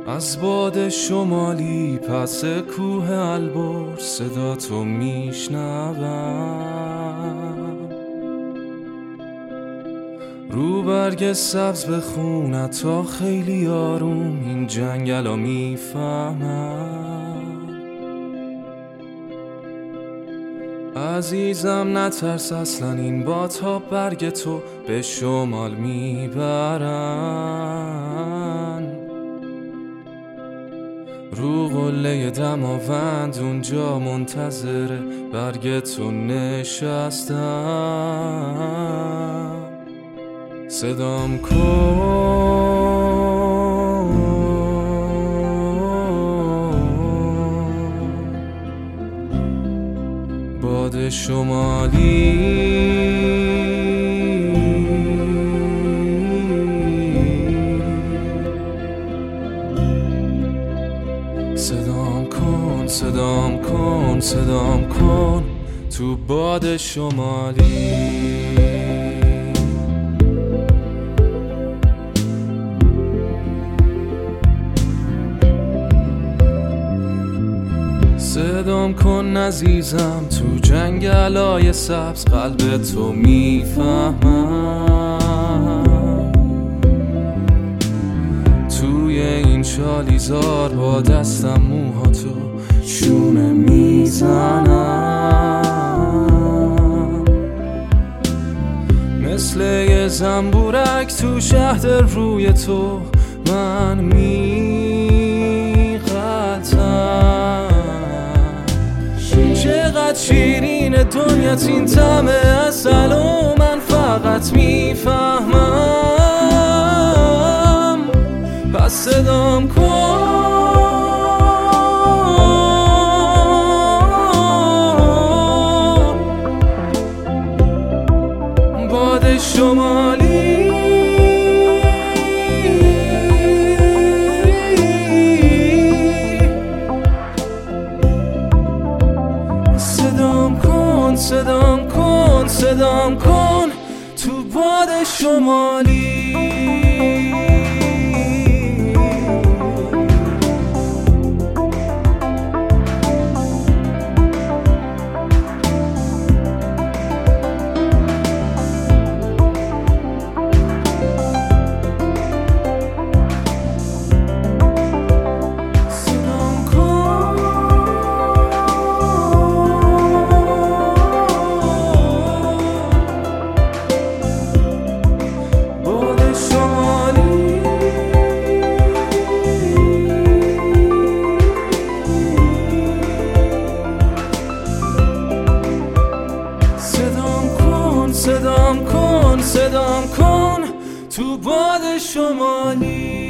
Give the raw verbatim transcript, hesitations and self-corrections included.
از باد شمالی پس کوه البرز صدا تو میشنوم، رو برگ سبز بخون تا خیلی آروم این جنگل میفهمم. عزیزم نترس اصلا این با تا برگ تو به شمال میبرن، رو قله دماوند اونجا منتظر برگ تو نشستم. صدام کن باد شمالی، صدام کن صدام کن صدام کن تو باد شمالی. صدام کن عزیزم تو جنگلای سبز قلب تو میفهمم، توی این چالیزار با دستم موهاتو شونه میزنم، مثل یه زنبورک تو شهد روی تو من میغلطم. چقدر شیرین دنیات این طعم عسل و من فقط میفهمم. پس صدام کن باد شمالی، صدام کن صدام کن صدام کن تو باد شمالی. صدام کن صدام کن تو باد شمالی.